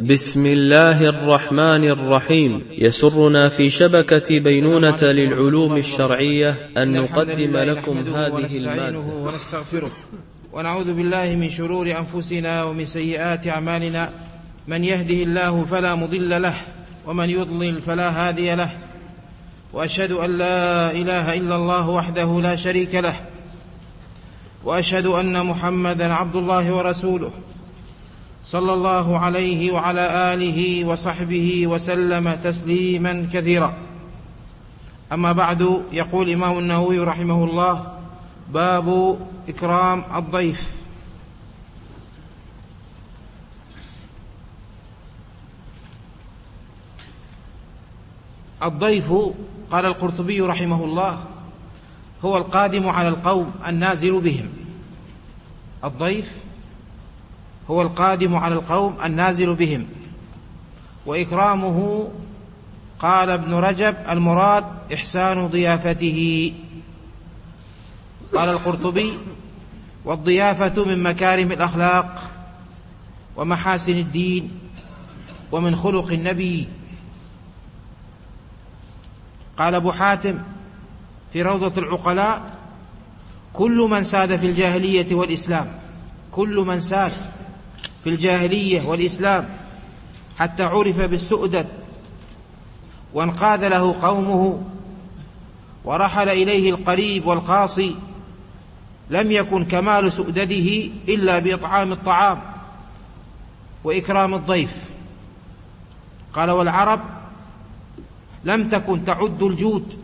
بسم الله الرحمن الرحيم. يسرنا في شبكة بينونة للعلوم الشرعية أن نقدم لكم هذه المادة ونستغفره ونعوذ بالله من شرور أنفسنا ومن سيئات أعمالنا. من يهده الله فلا مضل له ومن يضلل فلا هادي له، وأشهد أن لا إله إلا الله وحده لا شريك له، وأشهد أن محمدا عبد الله ورسوله صلى الله عليه وعلى آله وصحبه وسلم تسليما كثيرا. أما بعد، يقول الإمام النووي رحمه الله: باب إكرام الضيف. الضيف، قال القرطبي رحمه الله، هو القادم على القوم النازل بهم. الضيف هو القادم على القوم النازل بهم. وإكرامه، قال ابن رجب، المراد إحسان ضيافته. قال القرطبي: والضيافة من مكارم الأخلاق ومحاسن الدين ومن خلق النبي. قال أبو حاتم في روضة العقلاء: كل من ساد في الجاهلية والإسلام، كل من ساد في الجاهلية والإسلام حتى عرف بالسؤدد وانقاد له قومه ورحل إليه القريب والقاصي، لم يكن كمال سؤدده إلا بإطعام الطعام وإكرام الضيف. قال: والعرب لم تكن تعد الجود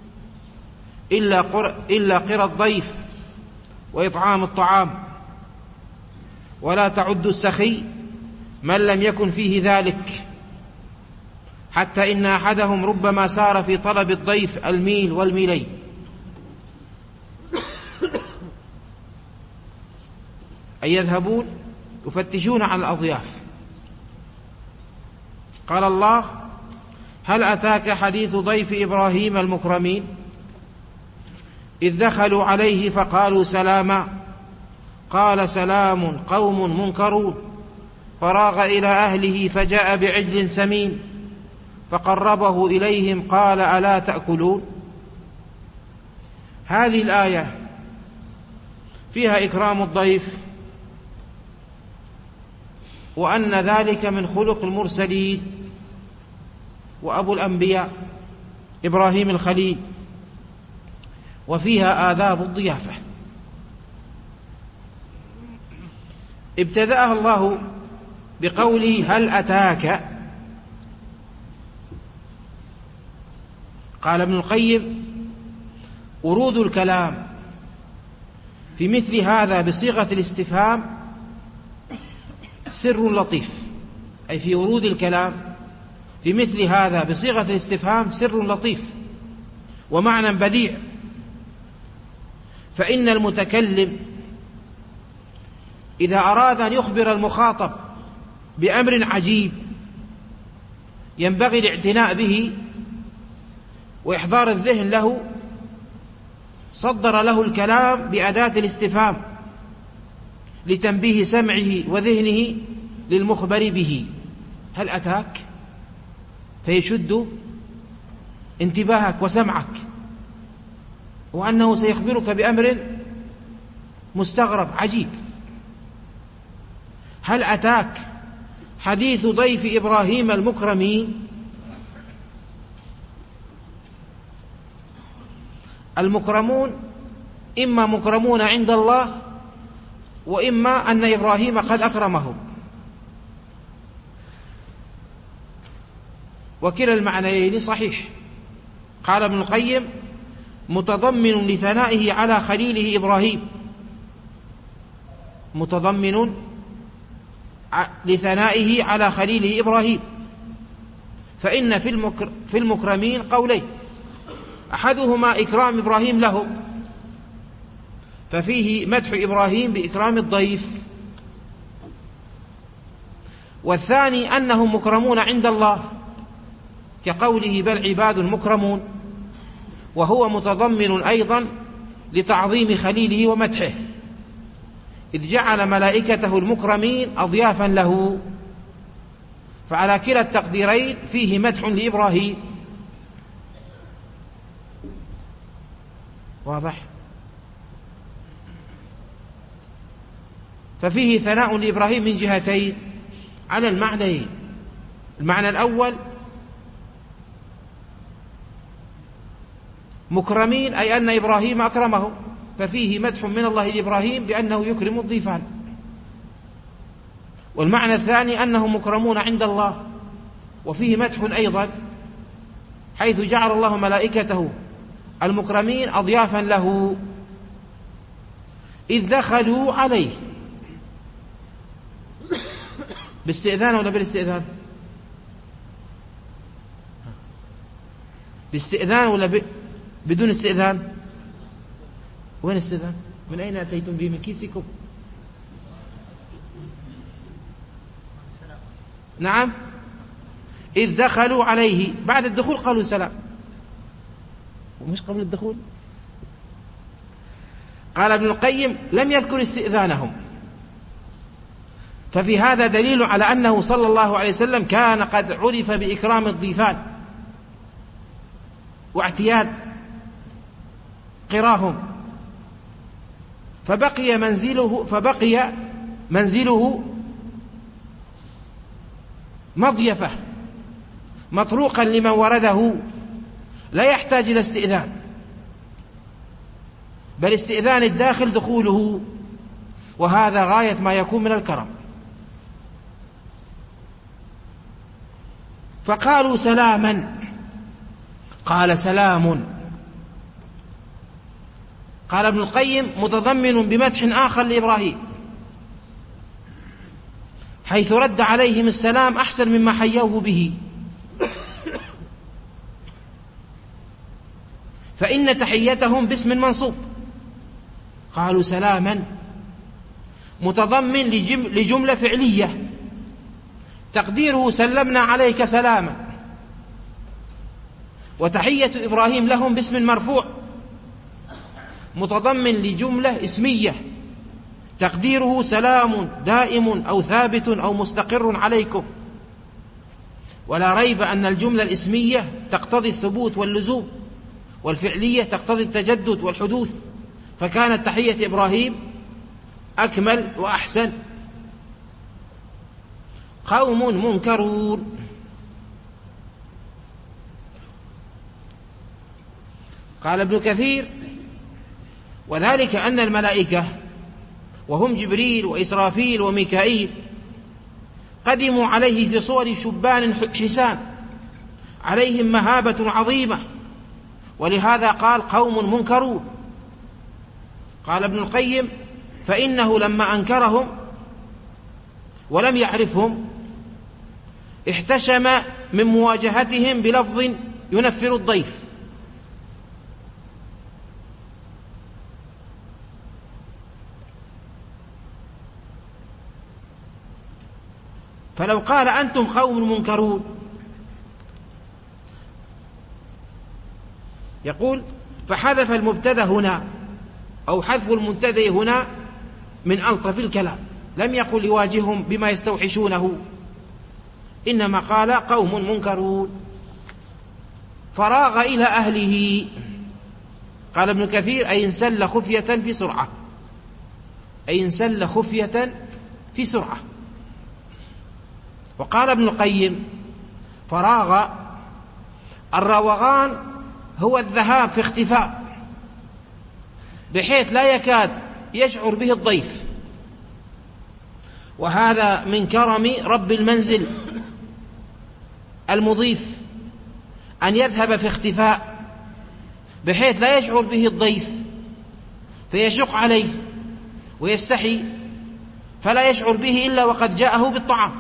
إلا قرى الضيف وإطعام الطعام، ولا تعد السخي من لم يكن فيه ذلك، حتى إن أحدهم ربما سار في طلب الضيف الميل والميلين. أي يذهبون يفتشون عن الأضياف. قال الله: هل أتاك حديث ضيف إبراهيم المكرمين إذ دخلوا عليه فقالوا سلاما قال سلام قوم منكرون فراغ إلى أهله فجاء بعجل سمين فقربه إليهم قال ألا تأكلون. هذه الآية فيها إكرام الضيف، وأن ذلك من خلق المرسلين، وأبو الأنبياء إبراهيم الخليل، وفيها آداب الضيافة. ابتدأها الله بقوله: هل أتاك. قال ابن القيم: ورود الكلام في مثل هذا بصيغة الاستفهام سر لطيف، أي في ورود الكلام في مثل هذا بصيغة الاستفهام سر لطيف ومعنى بديع. فإن المتكلم إذا أراد أن يخبر المخاطب بأمر عجيب ينبغي الاعتناء به وإحضار الذهن له، صدر له الكلام بأداة الاستفهام لتنبيه سمعه وذهنه للمخبر به. هل أتاك؟ فيشد انتباهك وسمعك، وأنه سيخبرك بأمر مستغرب عجيب. هل أتاك حديث ضيف إبراهيم المكرمين. المكرمون إما مكرمون عند الله، وإما أن إبراهيم قد أكرمهم، وكلا المعنيين صحيح. قال ابن القيم: متضمن لثنائه على خليله إبراهيم، متضمن لثنائه على خليله إبراهيم. فإن في المكرمين قولين: أحدهما إكرام إبراهيم له، ففيه مدح إبراهيم بإكرام الضيف، والثاني أنهم مكرمون عند الله، كقوله: بل عباد مكرمون، وهو متضمن أيضا لتعظيم خليله ومدحه، إذ جعل ملائكته المكرمين أضيافا له، فعلى كلا التقديرين فيه مدح لإبراهيم. واضح؟ ففيه ثناء لإبراهيم من جهتين على المعنيين. المعنى الأول مكرمين، أي أن إبراهيم أكرمهم، ففيه مدح من الله لإبراهيم بأنه يكرم الضيفان. والمعنى الثاني أنهم مكرمون عند الله، وفيه مدح أيضا حيث جعل الله ملائكته المكرمين أضيافا له إذ دخلوا عليه. باستئذان ولا بالاستئذان؟ باستئذان ولا بدون استئذان؟ وين استئذان؟ من أين أتيتم به؟ من كيسكم؟ نعم، إذ دخلوا عليه، بعد الدخول قالوا سلام، ومش قبل الدخول. قال ابن القيم لم يذكر استئذانهم، ففي هذا دليل على أنه صلى الله عليه وسلم كان قد عرف بإكرام الضيفان واعتياد قراهم، فبقي منزله مضيفة مطروقا لمن ورده، لا يحتاج إلى استئذان، بل استئذان الداخل دخوله، وهذا غاية ما يكون من الكرم. فقالوا سلاما، قال سلام. قال ابن القيم متضمن بمدح آخر لإبراهيم، حيث رد عليهم السلام أحسن مما حيوه به، فإن تحيتهم باسم منصوب، قالوا سلاما، متضمن لجملة فعلية تقديره سلمنا عليك سلاما، وتحية إبراهيم لهم باسم مرفوع متضمن لجملة اسمية تقديره سلام دائم أو ثابت أو مستقر عليكم. ولا ريب أن الجملة الاسمية تقتضي الثبوت واللزوم، والفعلية تقتضي التجدد والحدوث، فكانت تحية إبراهيم أكمل وأحسن. قوم منكرون. قال ابن كثير وذلك أن الملائكة وهم جبريل وإسرافيل وميكائيل قدموا عليه في صور شبان حسان عليهم مهابة عظيمة، ولهذا قال قوم منكرون. قال ابن القيم فإنه لما أنكرهم ولم يعرفهم احتشم من مواجهتهم بلفظ ينفر الضيف، فلو قال أنتم قوم منكرون، يقول فحذف المبتدأ هنا أو حذف المنتدى هنا من ألطف الكلام، لم يقل يواجههم بما يستوحشونه، إنما قال قوم منكرون. فراغ إلى أهله. قال ابن كثير أي انسل خفية في سرعة، أي انسل خفية في سرعة. وقال ابن القيم فراغ الروغان هو الذهاب في اختفاء بحيث لا يكاد يشعر به الضيف، وهذا من كرم رب المنزل المضيف أن يذهب في اختفاء بحيث لا يشعر به الضيف فيشق عليه ويستحي فلا يشعر به إلا وقد جاءه بالطعام،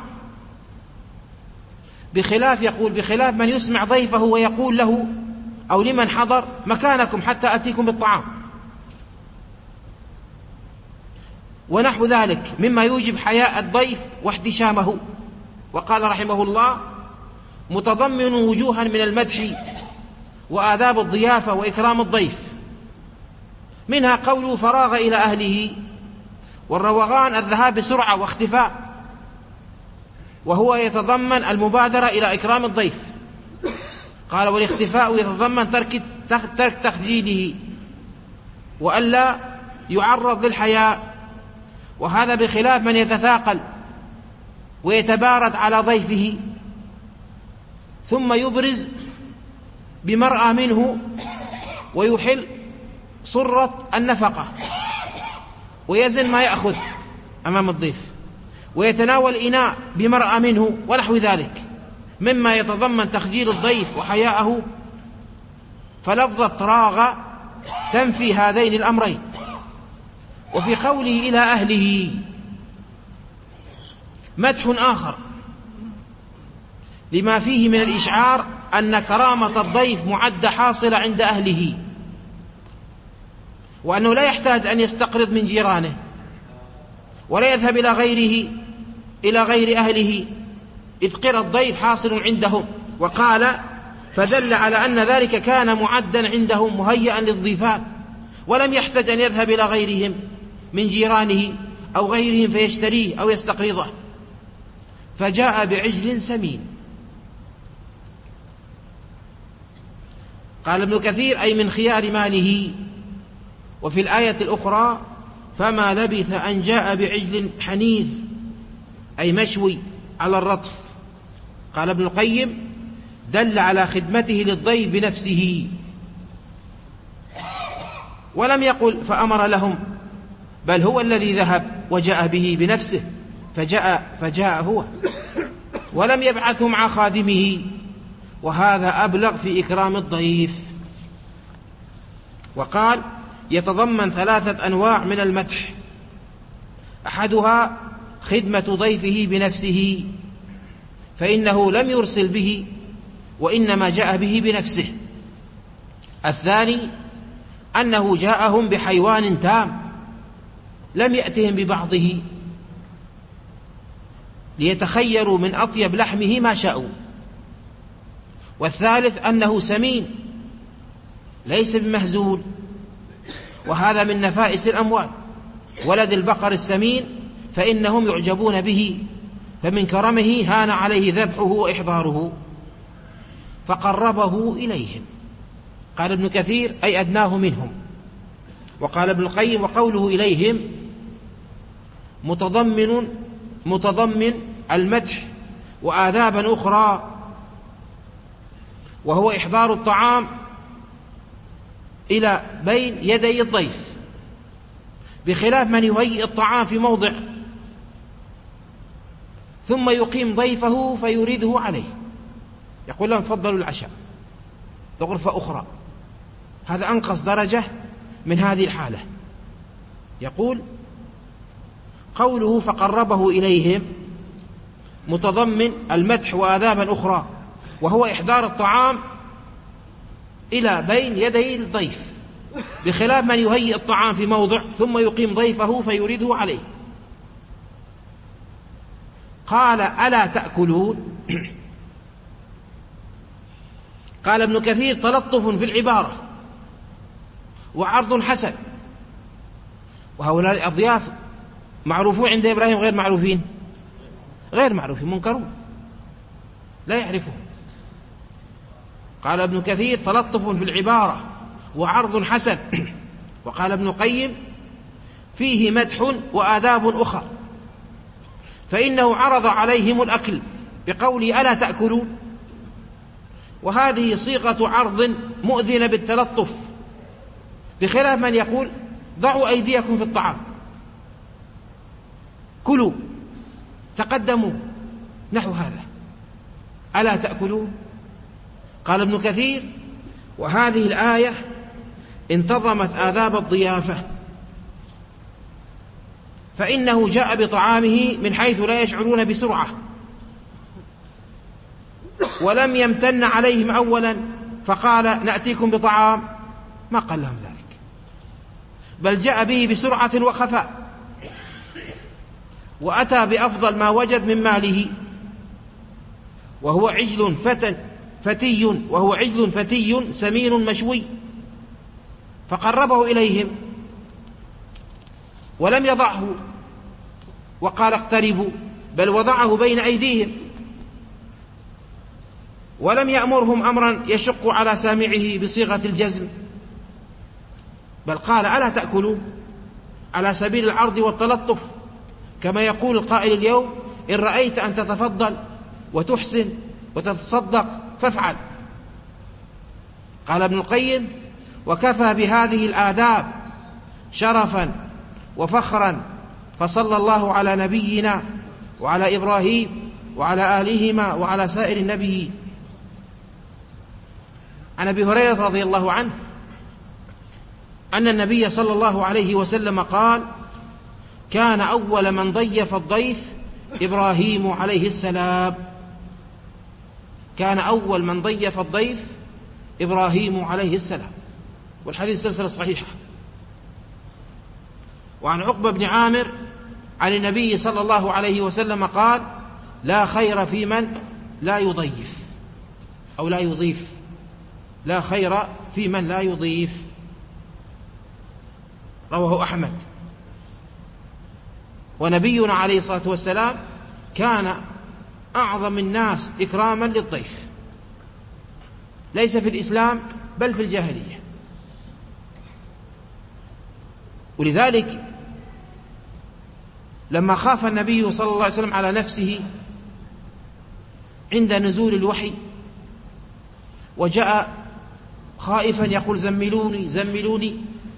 بخلاف من يسمع ضيفه ويقول له أو لمن حضر مكانكم حتى أتيكم بالطعام، ونحو ذلك مما يوجب حياء الضيف واحتشامه. وقال رحمه الله متضمن وجوها من المدح وآداب الضيافة وإكرام الضيف، منها قوله فراغ إلى أهله، والروغان الذهاب بسرعة واختفاء، وهو يتضمن المبادرة إلى إكرام الضيف. قال والاختفاء يتضمن ترك تخجيله وألا يعرض للحياء، وهذا بخلاف من يتثاقل ويتبارد على ضيفه ثم يبرز بمرأى منه ويحل صرة النفقة ويزن ما يأخذ أمام الضيف، ويتناول إناء بمرأى منه ونحو ذلك مما يتضمن تخجيل الضيف وحياءه. فلفظة راغ تنفي هذين الأمرين. وفي قوله إلى أهله مدح آخر لما فيه من الإشعار أن كرامة الضيف معدة حاصلة عند أهله، وأنه لا يحتاج أن يستقرض من جيرانه ولا يذهب إلى غير أهله، إذ قرى الضيف حاصل عندهم. وقال فدل على أن ذلك كان معدا عندهم مهيئا للضيفان، ولم يحتاج أن يذهب إلى غيرهم من جيرانه أو غيرهم فيشتريه أو يستقرضه. فجاء بعجل سمين. قال ابن كثير أي من خيار ماله. وفي الآية الأخرى فما لبث أن جاء بعجل حنيذ أي مشوي على الرطف. قال ابن القيم دل على خدمته للضيف بنفسه، ولم يقل فأمر لهم، بل هو الذي ذهب وجاء به بنفسه، فجاء هو ولم يبعثه مع خادمه، وهذا أبلغ في إكرام الضيف. وقال يتضمن 3 أنواع من المدح: أحدها خدمة ضيفه بنفسه، فإنه لم يرسل به وإنما جاء به بنفسه. الثاني أنه جاءهم بحيوان تام لم يأتهم ببعضه ليتخيروا من أطيب لحمه ما شاءوا. والثالث أنه سمين ليس بمهزول، وهذا من نفائس الأموال، ولد البقر السمين فإنهم يعجبون به، فمن كرمه هان عليه ذبحه وإحضاره فقربه إليهم. قال ابن كثير أي أدناه منهم. وقال ابن القيم وقوله إليهم متضمن المدح وآدابا أخرى، وهو إحضار الطعام إلى بين يدي الضيف، بخلاف من يهيئ الطعام في موضع ثم يقيم ضيفه فيريده عليه، يقول لهم تفضلوا العشاء لغرفة أخرى. هذا أنقص درجة من هذه الحالة. يقول قوله فقربه إليهم متضمن المدح وآدابا أخرى، وهو إحضار الطعام إلى بين يدي الضيف، بخلاف من يهيئ الطعام في موضع ثم يقيم ضيفه فيريده عليه. قال ألا تأكلون؟ قال ابن كثير تلطف في العبارة وعرض حسن. وهؤلاء الأضياف معروفون عند إبراهيم غير معروفين، منكرون لا يعرفون. قال ابن كثير تلطف في العبارة وعرض حسن. وقال ابن القيم فيه مدح وآداب أخرى، فإنه عرض عليهم الأكل بقول ألا تأكلون، وهذه صيغة عرض مؤذنة بالتلطف، بخلاف من يقول ضعوا أيديكم في الطعام، كلوا، تقدموا، نحو هذا. ألا تأكلون؟ قال ابن كثير وهذه الآية انتظمت آداب الضيافة، فإنه جاء بطعامه من حيث لا يشعرون بسرعة، ولم يمتن عليهم أولا فقال نأتيكم بطعام، ما قال لهم ذلك، بل جاء به بسرعة وخفاء، وأتى بأفضل ما وجد من ماله، وهو عجل فتي سمين مشوي، فقربه إليهم ولم يضعه وقال اقتربوا، بل وضعه بين أيديهم، ولم يأمرهم أمرا يشق على سامعه بصيغة الجزم، بل قال: ألا تأكلون، على سبيل العرض والتلطف، كما يقول القائل اليوم: إن رأيت أن تتفضل وتحسن وتتصدق فافعل. قال ابن القيم: وكفى بهذه الآداب شرفا وفخرا، فصلى الله على نبينا وعلى إبراهيم وعلى آلهما وعلى سائر النبيين. عن أبي هريرة رضي الله عنه أن النبي صلى الله عليه وسلم قال: كان أول من ضيف الضيف إبراهيم عليه السلام. كان أول من ضيف الضيف إبراهيم عليه السلام. والحديث سلسلة صحيحة. وعن عقبة بن عامر عن النبي صلى الله عليه وسلم قال: لا خير في من لا يضيف أو لا يضيف. لا خير في من لا يضيف. رواه أحمد. ونبينا عليه الصلاة والسلام كان أعظم الناس إكراما للضيف، ليس في الإسلام بل في الجاهلية. ولذلك لما خاف النبي صلى الله عليه وسلم على نفسه عند نزول الوحي وجاء خائفا يقول: زملوني زملوني،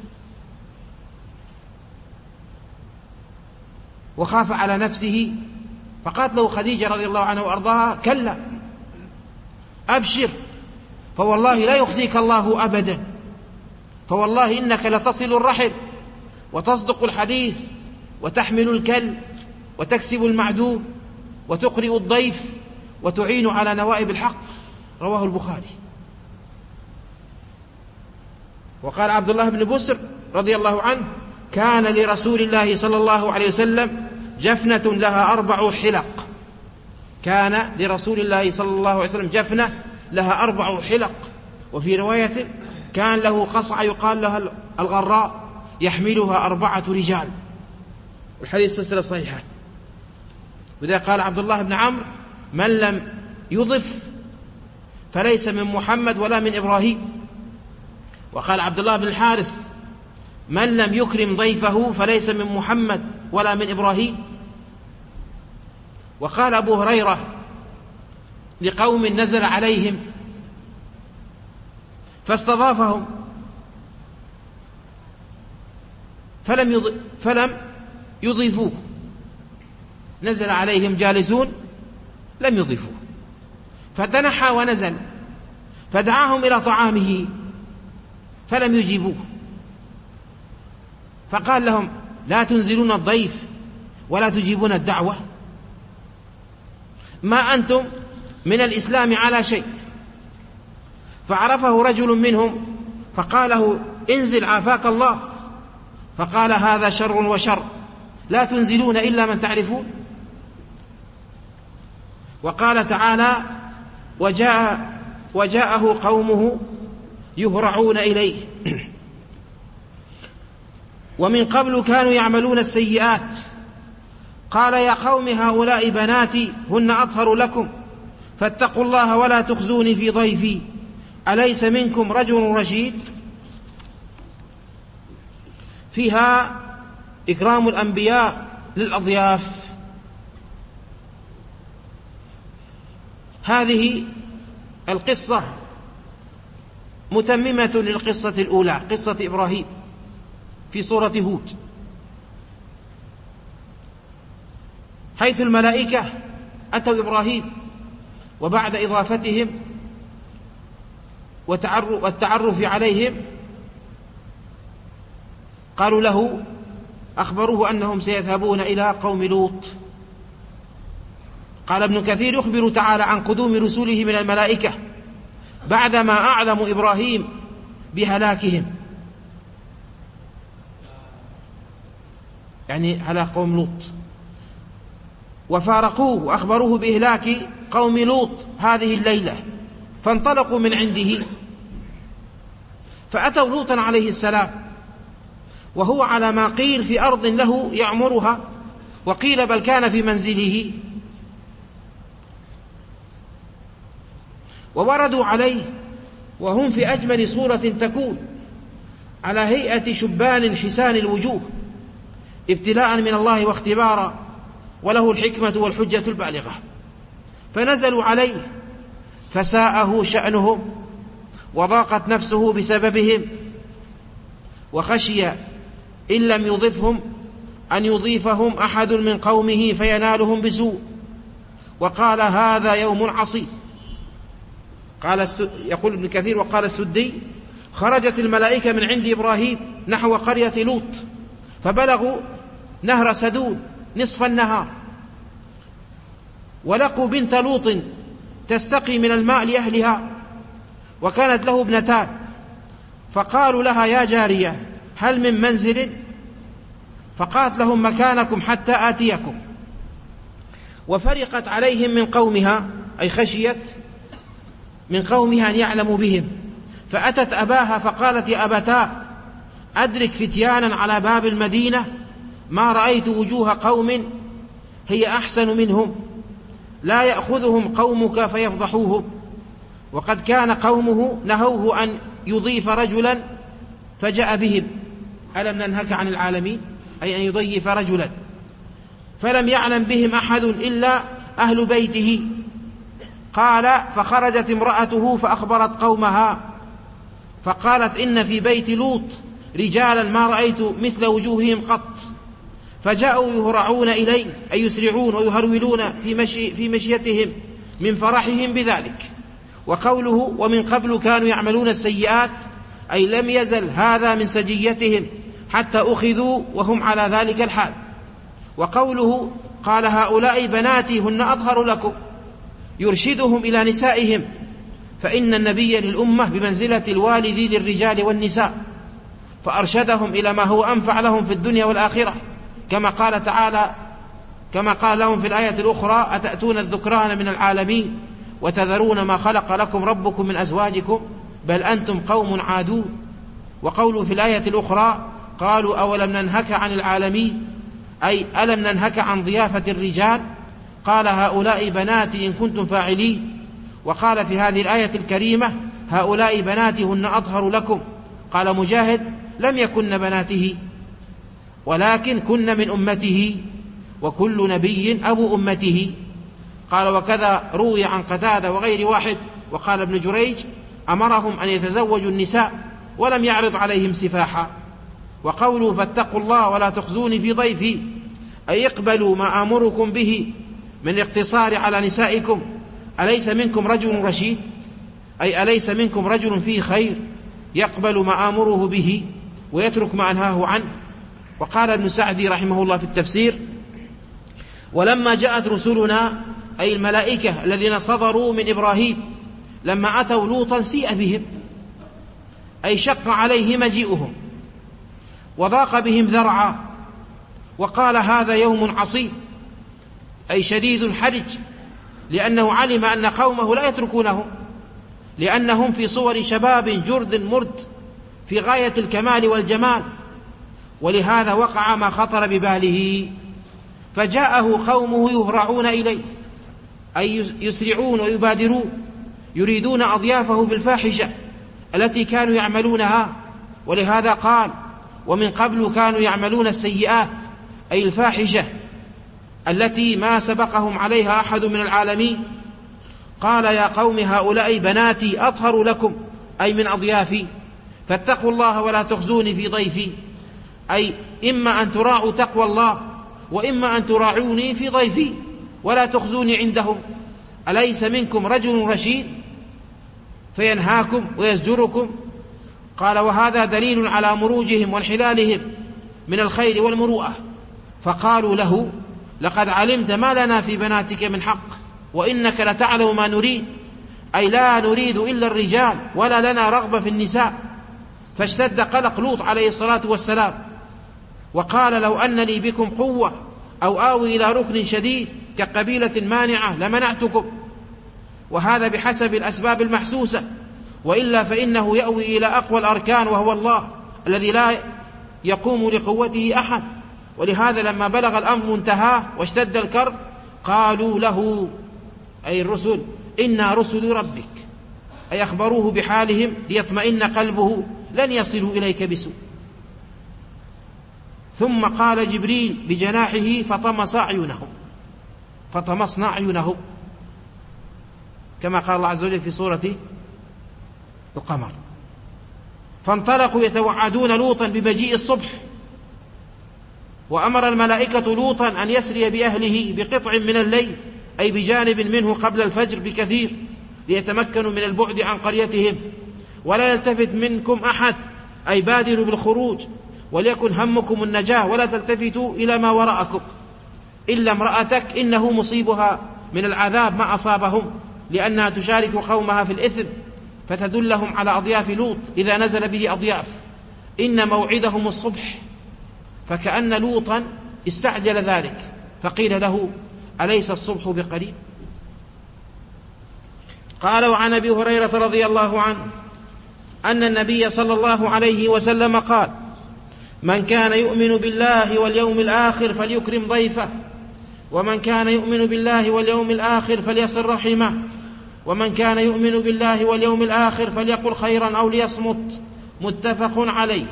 وخاف على نفسه، فقالت له خديجة رضي الله عنها وأرضاها: كلا، أبشر، فوالله لا يخزيك الله أبدا، فوالله إنك لتصل الرحم وتصدق الحديث وتحمل الكل وتكسب المعدوم وتقرئ الضيف وتعين على نوائب الحق. رواه البخاري. وقال عبد الله بن بسر رضي الله عنه: كان لرسول الله صلى الله عليه وسلم جفنة لها 4 حلق. كان لرسول الله صلى الله عليه وسلم جفنة لها 4 حلق. وفي رواية: كان له قصعة يقال لها الغراء يحملها 4 رجال. الحديث سلسلة صحيحة. وذا قال عبد الله بن عمرو: من لم يضف فليس من محمد ولا من إبراهيم. وقال عبد الله بن الحارث: من لم يكرم ضيفه فليس من محمد ولا من إبراهيم. وقال أبو هريرة لقوم نزل عليهم فاستضافهم فلم يضيفوه، نزل عليهم جالسون لم يضيفوه، فتنحى ونزل فدعاهم إلى طعامه فلم يجيبوه، فقال لهم: لا تنزلون الضيف ولا تجيبون الدعوة، ما أنتم من الإسلام على شيء. فعرفه رجل منهم فقاله: انزل عافاك الله. فقال: هذا شر وشر، لا تنزلون إلا من تعرفون. وقال تعالى: وجاءه قومه يهرعون إليه ومن قبل كانوا يعملون السيئات، قال: يا قوم هؤلاء بناتي هن أطهر لكم فاتقوا الله ولا تخزوني في ضيفي أليس منكم رجل رشيد. فيها إكرام الأنبياء للأضياف. هذه القصة متممة للقصة الأولى، قصة إبراهيم في سورة هود، حيث الملائكة أتوا إبراهيم وبعد إضافتهم والتعرف عليهم قالوا له، أخبروه أنهم سيذهبون إلى قوم لوط. قال ابن كثير: يخبر تعالى عن قدوم رسله من الملائكة بعدما أعلم إبراهيم بهلاكهم، يعني على قوم لوط، وفارقوه وأخبروه بإهلاك قوم لوط هذه الليلة، فانطلقوا من عنده فأتوا لوطا عليه السلام وهو على ما قيل في أرض له يعمرها، وقيل بل كان في منزله ووردوا عليه وهم في أجمل صورة تكون، على هيئة شبان حسان الوجوه، ابتلاء من الله واختبارا، وله الحكمة والحجة البالغة. فنزلوا عليه فساءه شأنهم، وضاقت نفسه بسببهم، وخشي إن لم يضفهم أن يضيفهم أحد من قومه فينالهم بسوء، وقال هذا يوم عصيب. يقول ابن كثير: وقال السدي: خرجت الملائكة من عند إبراهيم نحو قرية لوط، فبلغوا نهر سدود نصف النهار، ولقوا بنت لوط تستقي من الماء لأهلها، وكانت له ابنتان، فقالوا لها: يا جارية هل من منزل؟ فقالت لهم: مكانكم حتى آتيكم. وفرقت عليهم من قومها، أي خشيت من قومها أن يعلموا بهم، فأتت أباها فقالت: يا أبتاه أدرك فتيانا على باب المدينة ما رأيت وجوه قوم هي أحسن منهم، لا يأخذهم قومك فيفضحوهم، وقد كان قومه نهوه أن يضيف رجلا فجاء بهم، ألم ننهك عن العالمين، أي أن يضيف رجلا، فلم يعلم بهم أحد إلا أهل بيته. قال: فخرجت امرأته فأخبرت قومها فقالت: إن في بيت لوط رجالا ما رأيت مثل وجوههم قط، فجاءوا يهرعون إليه، أي يسرعون ويهرولون في مشيتهم من فرحهم بذلك. وقوله: ومن قبل كانوا يعملون السيئات، أي لم يزل هذا من سجيتهم حتى أخذوا وهم على ذلك الحال. وقوله: قال هؤلاء بناتي هن أطهر لكم، يرشدهم إلى نسائهم، فإن النبي للأمة بمنزلة الوالد للرجال والنساء، فأرشدهم إلى ما هو أنفع لهم في الدنيا والآخرة، كما قال تعالى، كما قال لهم في الآية الأخرى: أتأتون الذكران من العالمين وتذرون ما خلق لكم ربكم من أزواجكم بل أنتم قوم عادون. وقوله في الآية الأخرى: قالوا أولم ننهك عن العالمين، أي ألم ننهك عن ضيافة الرجال، قال هؤلاء بناتي إن كنتم فاعلين. وقال في هذه الآية الكريمة: هؤلاء بناتي هن أطهر لكم. قال مجاهد: لم يكن بناته ولكن كن من أمته، وكل نبي أبو أمته. قال: وكذا روي عن قتادة وغير واحد. وقال ابن جريج: أمرهم أن يتزوجوا النساء ولم يعرض عليهم سفاحا. وقوله: فاتقوا الله ولا تخزوني في ضيفي، أي اقبلوا ما آمركم به من الاقتصار على نسائكم، أليس منكم رجل رشيد، أي أليس منكم رجل فيه خير يقبل ما آمره به ويترك ما أنهاه عنه. وقال ابن سعدي رحمه الله في التفسير: ولما جاءت رسلنا، أي الملائكة الذين صدروا من إبراهيم، لما أتوا لوطا سيء بهم، أي شق عليه مجيئهم وضاق بهم ذرعا، وقال هذا يوم عصيب، أي شديد الحرج، لأنه علم أن قومه لا يتركونه، لأنهم في صور شباب جرد مرد في غاية الكمال والجمال، ولهذا وقع ما خطر بباله، فجاءه قومه يهرعون إليه، أي يسرعون ويبادرون، يريدون أضيافه بالفاحشة التي كانوا يعملونها. ولهذا قال: ومن قبل كانوا يعملون السيئات، أي الفاحشة التي ما سبقهم عليها أحد من العالمين. قال: يا قوم هؤلاء بناتي أطهر لكم، أي من أضيافي، فاتقوا الله ولا تخزوني في ضيفي، أي إما أن تراعوا تقوى الله، وإما أن تراعوني في ضيفي ولا تخزوني عندهم، أليس منكم رجل رشيد فينهاكم ويزجركم. قال: وهذا دليل على مروجهم وانحلالهم من الخير والمروءة. فقالوا له: لقد علمت ما لنا في بناتك من حق، وإنك لتعلم ما نريد، أي لا نريد إلا الرجال ولا لنا رغبة في النساء. فاشتد قلق لوط عليه الصلاة والسلام، وقال: لو أن لي بكم قوة أو آوي إلى ركن شديد كقبيلة مانعة لمنعتكم. وهذا بحسب الأسباب المحسوسة، وإلا فإنه يأوي إلى أقوى الأركان، وهو الله الذي لا يقوم لقوته أحد. ولهذا لما بلغ الأمر منتهاه واشتد الكرب، قالوا له، أي الرسل: إنا رسل ربك أي أخبروه بحالهم ليطمئن قلبه لن يصلوا إليك بسوء. ثم قال جبريل بجناحه فطمسنا أعينهم كما قال الله عز وجل في سورة القمر. فانطلقوا يتوعدون لوطا بمجيء الصبح، وأمر الملائكة لوطا أن يسري بأهله بقطع من الليل، أي بجانب منه قبل الفجر بكثير، ليتمكنوا من البعد عن قريتهم. ولا يلتفت منكم أحد، أي بادروا بالخروج، وليكن همكم النجاة، ولا تلتفتوا إلى ما وراءكم إلا امرأتك إنه مصيبها من العذاب ما أصابهم، لأنها تشارك قومها في الإثم، فتدلهم على أضياف لوط إذا نزل به أضياف، إن موعدهم الصبح. فكأن لوطا استعجل ذلك، فقيل له أليس الصبح بقريب؟ قال: وعن أبي هريرة رضي الله عنه أن النبي صلى الله عليه وسلم قال: من كان يؤمن بالله واليوم الآخر فليكرم ضيفه، ومن كان يؤمن بالله واليوم الآخر فليصل رحمه، ومن كان يؤمن بالله واليوم الآخر فليقل خيرا أو ليصمت. متفق عليه.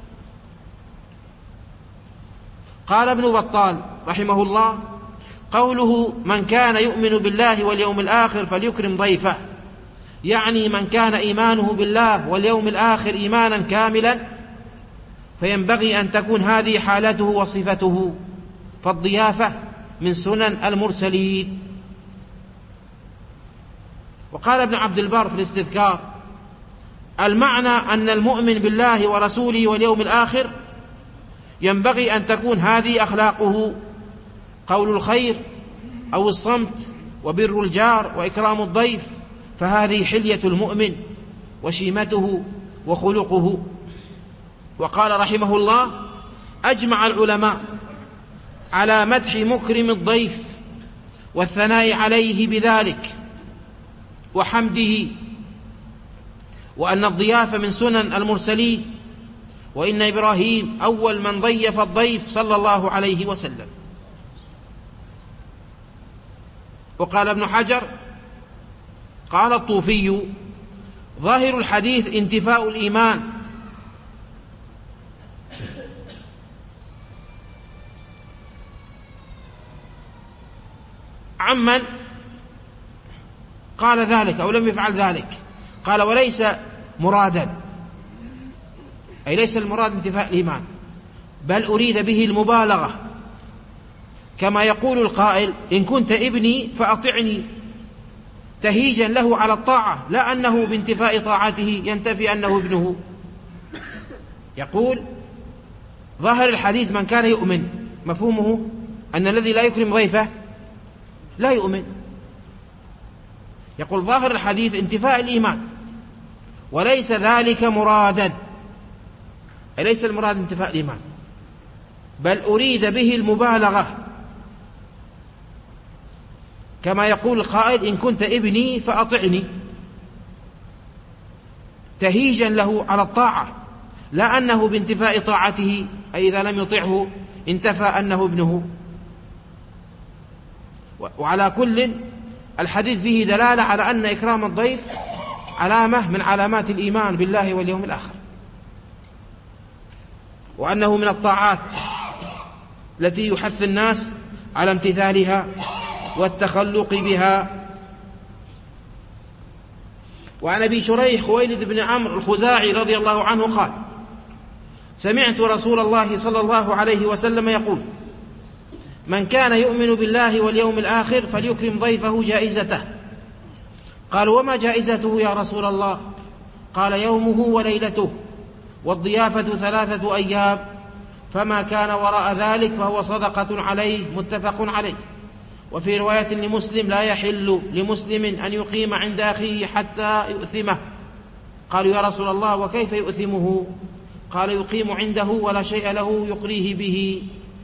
قال ابن بطال رحمه الله: قوله من كان يؤمن بالله واليوم الآخر فليكرم ضيفه، يعني من كان إيمانه بالله واليوم الآخر إيمانا كاملا، فينبغي أن تكون هذه حالته وصفته، فالضيافة من سنن المرسلين. وقال ابن عبد البر في الاستذكار: المعنى أن المؤمن بالله ورسوله واليوم الآخر ينبغي أن تكون هذه أخلاقه: قول الخير أو الصمت، وبر الجار، وإكرام الضيف، فهذه حلية المؤمن وشيمته وخلقه. وقال رحمه الله: أجمع العلماء على مدح مكرم الضيف والثناء عليه بذلك وحمده، وأن الضيافة من سنن المرسلين، وإن إبراهيم أول من ضيف الضيف صلى الله عليه وسلم. وقال ابن حجر: قال الطوفي: ظاهر الحديث انتفاء الإيمان، عمن قال ذلك أو لم يفعل ذلك. قال: وليس مرادا، أي ليس المراد انتفاء الإيمان، بل أريد به المبالغة، كما يقول القائل: إن كنت ابني فأطعني، تهيجا له على الطاعة، لا أنه بانتفاء طاعته ينتفي أنه ابنه. يقول: ظاهر الحديث من كان يؤمن، مفهومه أن الذي لا يكرم ضيفه لا يؤمن. يقول: ظاهر الحديث انتفاء الإيمان، وليس ذلك مرادا، أي ليس المراد انتفاء الإيمان، بل أريد به المبالغة، كما يقول القائل: إن كنت ابني فأطعني، تهيجا له على الطاعة، لا أنه بانتفاء طاعته، أي إذا لم يطعه انتفى أنه ابنه. وعلى كل الحديث فيه دلالة على أن إكرام الضيف علامة من علامات الإيمان بالله واليوم الآخر، وأنه من الطاعات التي يحث الناس على امتثالها والتخلق بها. وعن أبي شريح خويلد بن عمرو الخزاعي رضي الله عنه قال: سمعت رسول الله صلى الله عليه وسلم يقول: من كان يؤمن بالله واليوم الآخر فليكرم ضيفه جائزته. قالوا: وما جائزته يا رسول الله؟ قال: يومه وليلته، والضيافة 3 أيام، فما كان وراء ذلك فهو صدقة عليه. متفق عليه. وفي رواية لمسلم: لا يحل لمسلم أن يقيم عند أخيه حتى يؤثمه. قالوا: يا رسول الله وكيف يؤثمه؟ قال: يقيم عنده ولا شيء له يقريه به.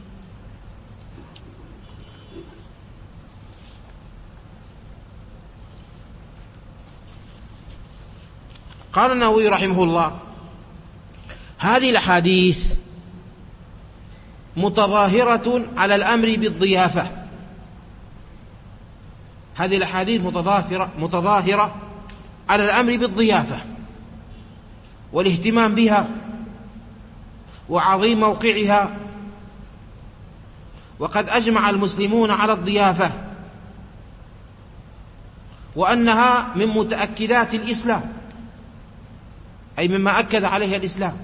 قال النووي رحمه الله: هذه الأحاديث متظاهرة على الأمر بالضيافة. هذه الأحاديث متظاهرة على الأمر بالضيافة والاهتمام بها وعظيم موقعها، وقد أجمع المسلمون على الضيافة وأنها من متأكدات الإسلام، أي مما أكد عليه الإسلام.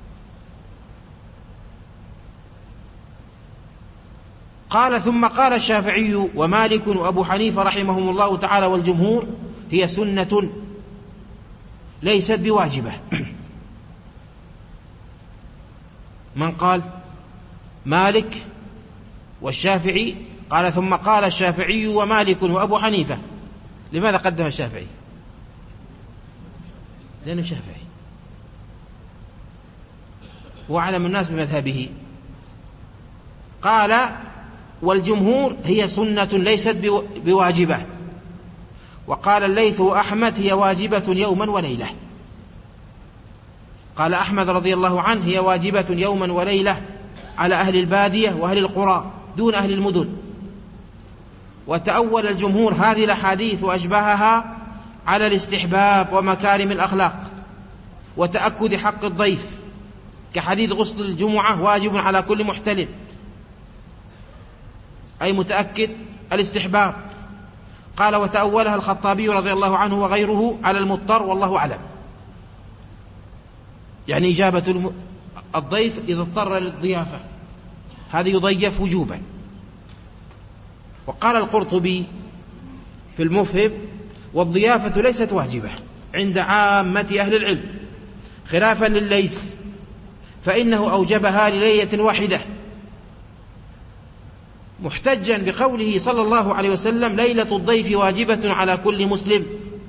قال: ثم قال الشافعي ومالك وأبو حنيفة رحمهم الله تعالى والجمهور: هي سنة ليست بواجبة. من قال؟ مالك والشافعي. قال: ثم قال الشافعي ومالك وأبو حنيفة. لماذا قدم الشافعي؟ لأنه شافعي وأعلم الناس بمذهبه. قال: والجمهور: هي سنة ليست بواجبة. وقال الليث وأحمد: هي واجبة يوما وليلة. قال أحمد رضي الله عنه: هي واجبة يوما وليلة على أهل البادية وأهل القرى دون أهل المدن. وتأول الجمهور هذه الأحاديث وأشباهها على الاستحباب ومكارم الأخلاق وتأكد حق الضيف، كحديث غسل الجمعة واجب على كل محتلم، أي متأكد الاستحباب. قال: وتأولها الخطابي رضي الله عنه وغيره على المضطر والله أعلم، يعني إجابة الضيف إذا اضطر للضيافة، هذا يضيف وجوبا. وقال القرطبي في المفهم: والضيافة ليست واجبة عند عامة أهل العلم، خلافا لليث فإنه أوجبها لليلة واحدة، محتجا بقوله صلى الله عليه وسلم: ليلة الضيف واجبة على كل مسلم.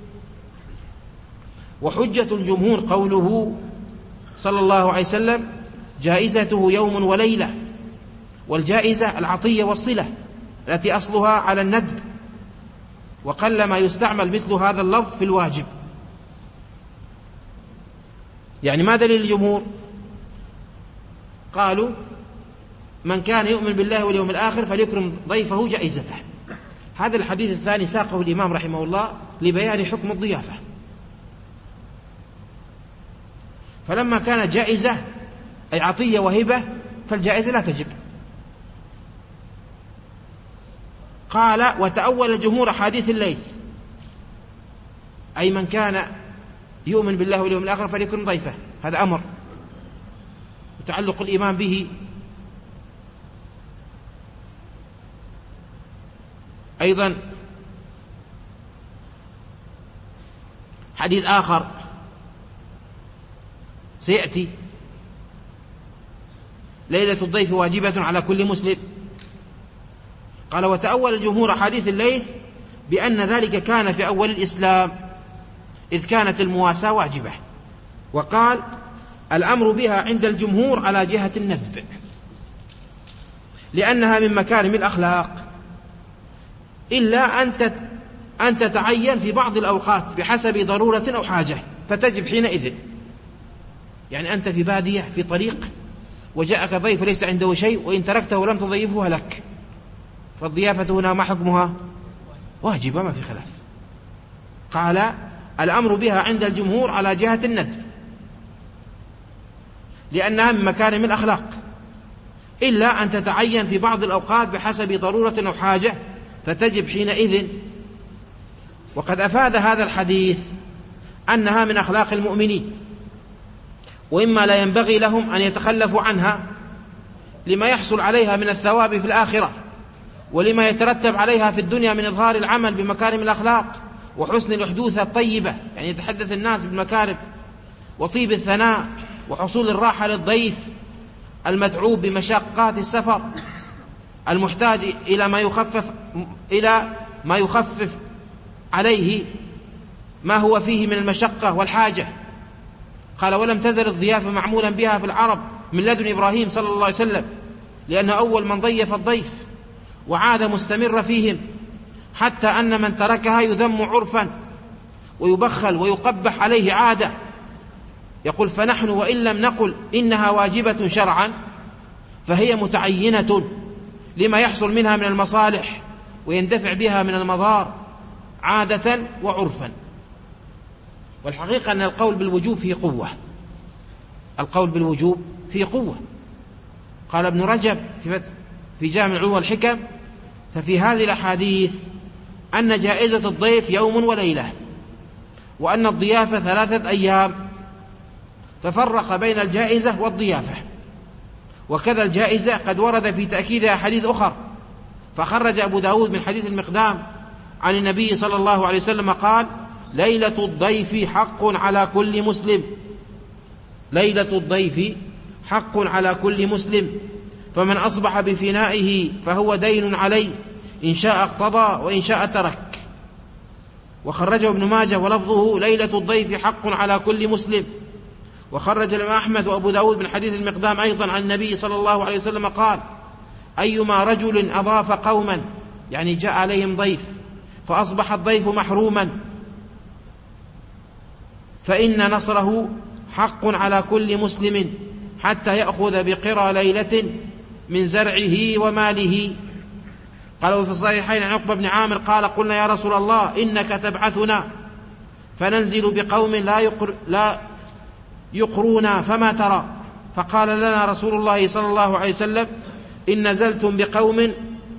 وحجة الجمهور قوله صلى الله عليه وسلم: جائزته يوم وليلة، والجائزة العطية والصلة التي أصلها على الندب، وقلما يستعمل مثل هذا اللفظ في الواجب. يعني ما دليل الجمهور؟ قالوا: من كان يؤمن بالله واليوم الآخر فليكرم ضيفه جائزته. هذا الحديث الثاني ساقه الإمام رحمه الله لبيان حكم الضيافة، فلما كانت جائزة أي عطية وهبة فالجائزة لا تجب. قال: وتأول الجمهور حديث الليث، أي من كان يؤمن بالله واليوم الآخر فليكرم ضيفه، هذا أمر وتعلق الإيمان به. أيضا حديث آخر سيأتي: ليلة الضيف واجبة على كل مسلم. قال: وتأول الجمهور حديث الليث بأن ذلك كان في أول الإسلام إذ كانت المواساة واجبة. وقال: الأمر بها عند الجمهور على جهة الندب، لأنها من مكارم الأخلاق، إلا أن تتعين في بعض الأوقات بحسب ضرورة أو حاجة فتجب حينئذ. يعني أنت في بادية في طريق وجاءك ضيف ليس عنده شيء، وإن تركته ولم تضيفه لك، فالضيافة هنا ما حكمها؟ واجبة، ما في خلاف. قال: الأمر بها عند الجمهور على جهة الندب، لأنها من مكارم الأخلاق، إلا أن تتعين في بعض الأوقات بحسب ضرورة أو حاجة فتجب حينئذ. وقد أفاد هذا الحديث أنها من أخلاق المؤمنين، وإما لا ينبغي لهم أن يتخلفوا عنها لما يحصل عليها من الثواب في الآخرة، ولما يترتب عليها في الدنيا من إظهار العمل بمكارم الأخلاق وحسن الحدوثة الطيبة، يعني يتحدث الناس بالمكارم وطيب الثناء وحصول الراحة للضيف المتعوب بمشقات السفر المحتاج إلى ما يخفف عليه ما هو فيه من المشقة والحاجة. قال: ولم تزل الضيافة معمولا بها في العرب من لدن إبراهيم صلى الله عليه وسلم، لأنه أول من ضيف الضيف، وعاد مستمر فيهم، حتى أن من تركها يذم عرفا ويبخل ويقبح عليه عادة. يقول: فنحن وإن لم نقل إنها واجبة شرعا فهي متعينة لما يحصل منها من المصالح ويندفع بها من المضار عادة وعرفا. والحقيقة أن القول بالوجوب فيه قوة، القول بالوجوب فيه قوة. قال ابن رجب في جامع العلوم والحكم: ففي هذه الأحاديث أن جائزة الضيف يوم وليلة، وأن الضيافة 3 أيام، ففرق بين الجائزة والضيافة. وكذا الجائزة قد ورد في تأكيدها حديث أخر، فخرج أبو داود من حديث المقدام عن النبي صلى الله عليه وسلم قال: ليلة الضيف حق على كل مسلم، ليلة الضيف حق على كل مسلم، فمن أصبح بفنائه فهو دين عليه، إن شاء اقتضى وإن شاء ترك. وخرجه ابن ماجه ولفظه: ليلة الضيف حق على كل مسلم. وخرج الإمام أحمد وأبو داود من حديث المقدام أيضا عن النبي صلى الله عليه وسلم قال: أيما رجل أضاف قوما، يعني جاء عليهم ضيف فأصبح الضيف محروما، فإن نصره حق على كل مسلم حتى يأخذ بقرى ليلة من زرعه وماله. قالوا في الصحيحين عن عقبة بن عامر قال: قلنا يا رسول الله إنك تبعثنا فننزل بقوم لا يقرونا فما ترى؟ فقال لنا رسول الله صلى الله عليه وسلم: إن نزلتم بقوم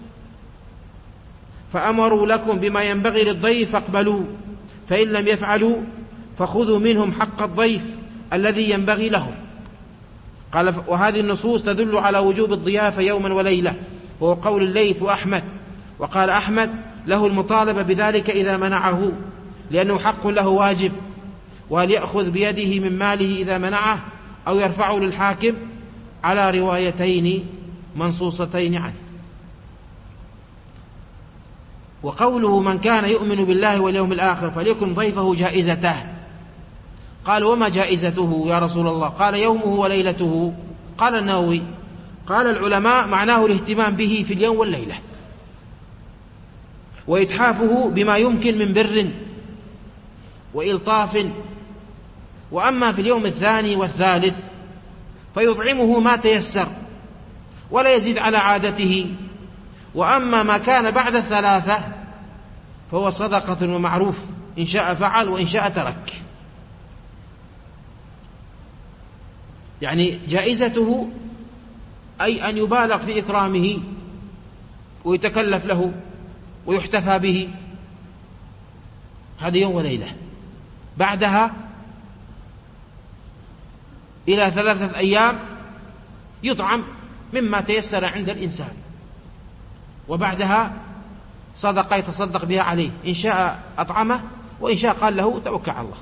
فأمروا لكم بما ينبغي للضيف فاقبلوا، فإن لم يفعلوا فخذوا منهم حق الضيف الذي ينبغي لهم. قال: وهذه النصوص تدل على وجوب الضيافة يوما وليلة، وهو قول الليث وأحمد. وقال أحمد: له المطالبة بذلك إذا منعه، لأنه حق له واجب، وهل يأخذ بيده من ماله إذا منعه أو يرفعه للحاكم، على روايتين منصوصتين عنه. وقوله: من كان يؤمن بالله واليوم الآخر فليكن ضيفه جائزته. قال: وما جائزته يا رسول الله؟ قال: يومه وليلته. قال النووي: قال العلماء معناه الاهتمام به في اليوم والليلة، وإتحافه بما يمكن من بر وإلطاف. وأما في اليوم الثاني والثالث فيطعمه ما تيسر ولا يزيد على عادته. وأما ما كان بعد 3 فهو صدقة ومعروف، إن شاء فعل وإن شاء ترك. يعني جائزته أي أن يبالغ في إكرامه ويتكلف له ويحتفى به، هذا يوم وليلة. بعدها إلى 3 أيام يطعم مما تيسر عند الإنسان، وبعدها صدقة يتصدق بها عليه، إن شاء أطعمه وإن شاء قال له توكل على الله.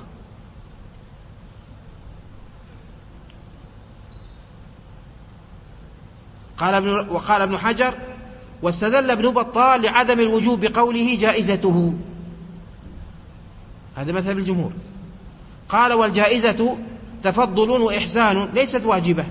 وقال ابن حجر: واستدل ابن بطال لعدم الوجوب بقوله جائزته، هذا مثل الجمهور. قال: والجائزة تفضل وإحسان ليست واجبة.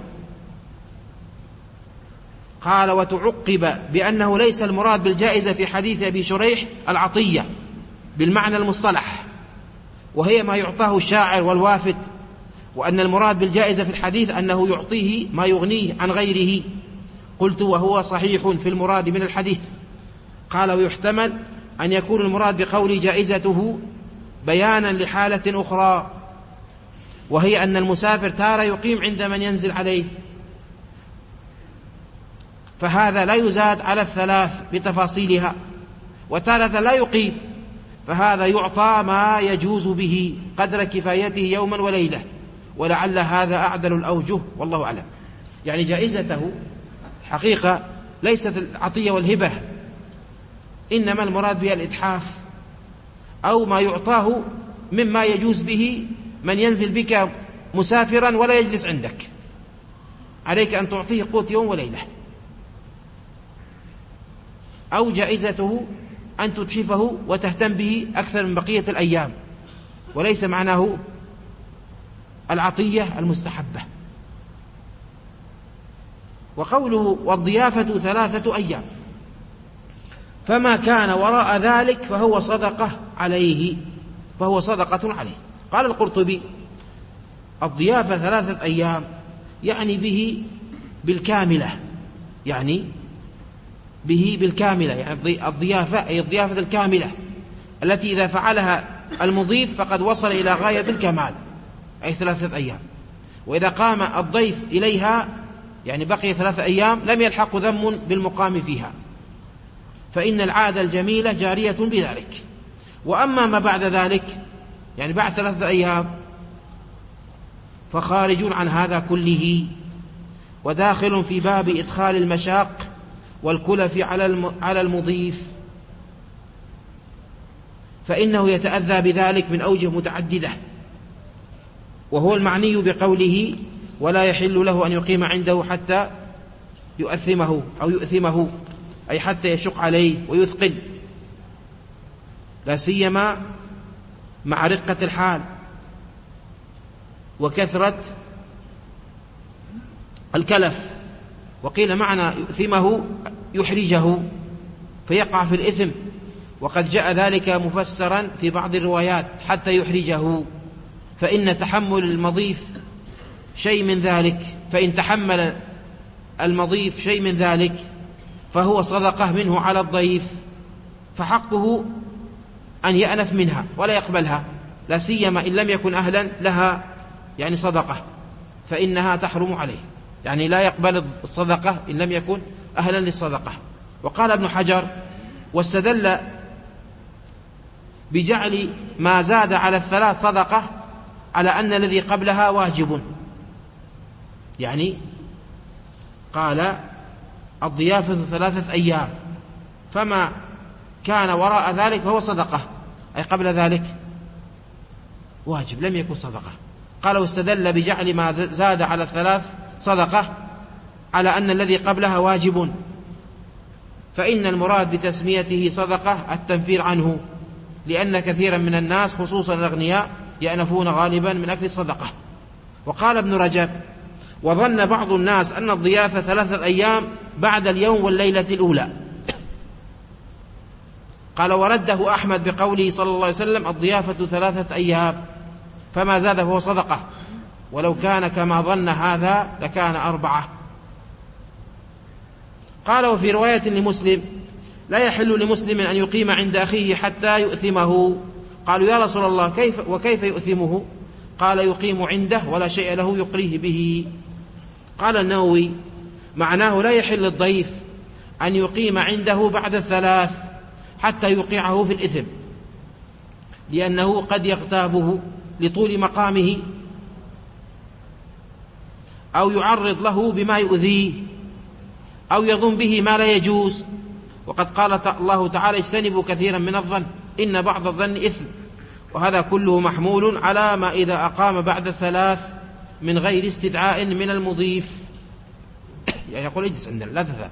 قال: وتعقب بأنه ليس المراد بالجائزة في حديث أبي شريح العطية بالمعنى المصطلح، وهي ما يعطاه الشاعر والوافد، وأن المراد بالجائزة في الحديث أنه يعطيه ما يغنيه عن غيره. قلت: وهو صحيح في المراد من الحديث. قال: ويحتمل أن يكون المراد بقول جائزته بيانا لحالة أخرى، وهي أن المسافر تارة يقيم عند من ينزل عليه، فهذا لا يزاد على 3 بتفاصيلها، وتارة لا يقيم، فهذا يعطى ما يجوز به قدر كفايته يوما وليلة، ولعل هذا أعدل الأوجه والله أعلم. يعني جائزته حقيقة ليست العطية والهبة، إنما المراد بها الإتحاف أو ما يعطاه مما يجوز به من ينزل بك مسافرا ولا يجلس عندك، عليك أن تعطيه قوت يوم وليلة. أو جائزته أن تتحفه وتهتم به أكثر من بقية الأيام، وليس معناه العطية المستحبة. وقوله: والضيافة 3 أيام، فما كان وراء ذلك فهو صدقة عليه، فهو صدقة عليه. قال القرطبي: الضيافة 3 أيام يعني به بالكاملة، يعني به بالكاملة، يعني الضيافة أي الضيافة الكاملة التي إذا فعلها المضيف فقد وصل إلى غاية الكمال، أي 3 أيام. وإذا قام الضيف إليها يعني بقي 3 أيام لم يلحق ذم بالمقام فيها، فإن العادة الجميلة جارية بذلك. وأما ما بعد ذلك يعني بعد 3 أيام فخارج عن هذا كله، وداخل في باب إدخال المشاق والكلف على المضيف، فإنه يتأذى بذلك من أوجه متعددة، وهو المعني بقوله ولا يحل له أن يقيم عنده حتى يؤثمه أو يؤثمه، أي حتى يشق عليه ويثقل، لا سيما مع رقة الحال وكثرة الكلف. وقيل معنى يؤثمه يحرجه فيقع في الإثم، وقد جاء ذلك مفسرا في بعض الروايات حتى يحرجه، فإن تحمل المضيف شيء من ذلك، فإن تحمل المضيف شيء من ذلك فهو صدقة منه على الضيف، فحقه أن يأنف منها ولا يقبلها، لا سيما إن لم يكن أهلا لها يعني صدقة، فإنها تحرم عليه، يعني لا يقبل الصدقة إن لم يكن أهلا للصدقة. وقال ابن حجر واستدل بجعل ما زاد على 3 صدقة على أن الذي قبلها واجب، يعني قال الضيافة 3 أيام، فما كان وراء ذلك فهو صدقة، أي قبل ذلك واجب لم يكن صدقة. قال واستدل بجعل ما زاد على 3 صدقة على أن الذي قبلها واجب، فإن المراد بتسميته صدقة التنفير عنه، لأن كثيرا من الناس خصوصا الأغنياء يأنفون غالبا من أكل الصدقة. وقال ابن رجب وظن بعض الناس أن الضيافة 3 أيام بعد اليوم والليلة الأولى. قال ورده أحمد بقوله صلى الله عليه وسلم الضيافة 3 أيام، فما زاد فهو صدقة، ولو كان كما ظن هذا لكان 4. قال وفي رواية لمسلم لا يحل لمسلم أن يقيم عند أخيه حتى يؤثمه. قالوا يا رسول الله وكيف يؤثمه؟ قال يقيم عنده ولا شيء له يقريه به. قال النووي معناه لا يحل الضيف أن يقيم عنده بعد 3 حتى يوقعه في الإثم، لأنه قد يغتابه لطول مقامه أو يعرض له بما يؤذيه أو يظن به ما لا يجوز. وقد قال الله تعالى اجتنبوا كثيرا من الظن إن بعض الظن إثم، وهذا كله محمول على ما إذا أقام بعد 3 من غير استدعاء من المضيف، يعني يقول اجلس عندنا لا تذهب،